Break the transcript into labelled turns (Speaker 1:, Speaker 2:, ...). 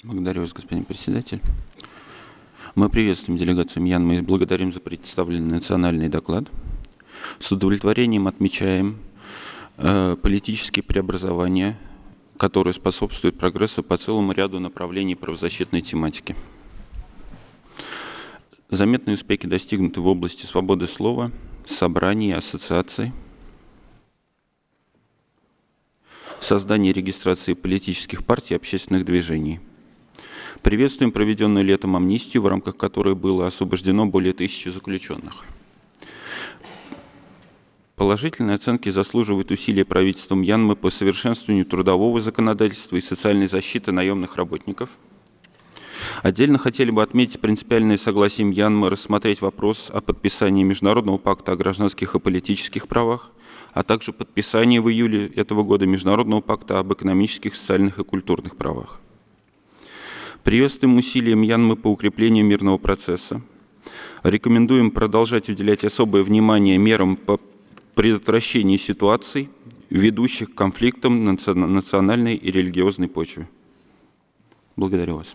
Speaker 1: Благодарю вас, господин председатель. Мы приветствуем делегацию Мьянмы и благодарим за представленный национальный доклад. С удовлетворением отмечаем политические преобразования, которые способствуют прогрессу по целому ряду направлений правозащитной тематики. Заметные успехи достигнуты в области свободы слова, собраний, ассоциаций, создания и регистрации политических партий и общественных движений. Приветствуем проведенную летом амнистию, в рамках которой было освобождено более 1000 заключенных. Положительные оценки заслуживают усилия правительства Мьянмы по совершенствованию трудового законодательства и социальной защиты наемных работников. Отдельно хотели бы отметить принципиальное согласие Мьянмы рассмотреть вопрос о подписании Международного пакта о гражданских и политических правах, а также подписании в июле этого года Международного пакта об экономических, социальных и культурных правах. Приветствуем усилия Мьянмы по укреплению мирного процесса. Рекомендуем продолжать уделять особое внимание мерам по предотвращению ситуаций, ведущих к конфликтам на национальной и религиозной почве. Благодарю вас.